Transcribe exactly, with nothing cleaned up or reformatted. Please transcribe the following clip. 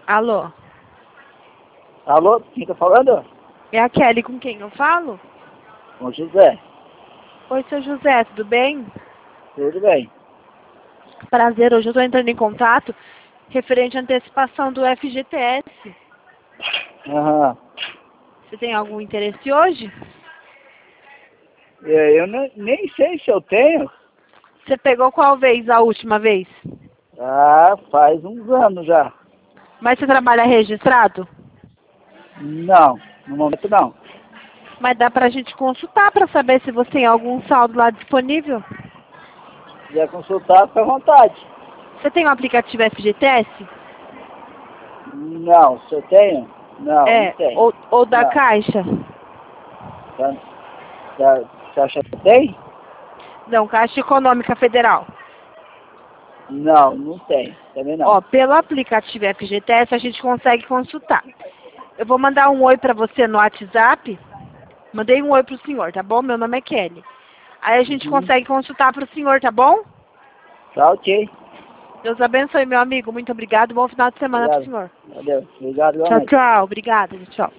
Alô? Alô, quem tá falando? É a Kelly com quem eu falo? Com o José. Oi, seu José, tudo bem? Tudo bem. Prazer, hoje eu estou entrando em contato referente à antecipação do F G T S. Aham. Você tem algum interesse hoje? É, eu não- nem sei se eu tenho. Você pegou qual vez a última vez? Ah, faz uns anos já. Mas você trabalha registrado? Não, no momento não. Mas dá pra gente consultar pra saber se você tem algum saldo lá disponível. Se quiser consultar, fica à vontade. Você tem o aplicativo F G T S? Não, se eu tenho? Não, não É, tenho. ou, ou da Não. Caixa? Tá- tá- Você acha que tem? Não, Caixa Econômica Federal. Não, não tem. Também não. Ó, pelo aplicativo F G T S a gente consegue consultar. Eu vou mandar um oi pra você no WhatsApp. Mandei um oi pro senhor, tá bom? Meu nome é Kelly. Aí a gente Uhum. consegue consultar pro senhor, tá bom? Tá ok. Deus abençoe, meu amigo. Muito obrigado. Bom final de semana pro Obrigado. senhor. Valeu. Obrigado, Tchau, igualmente. tchau. Obrigada. Tchau.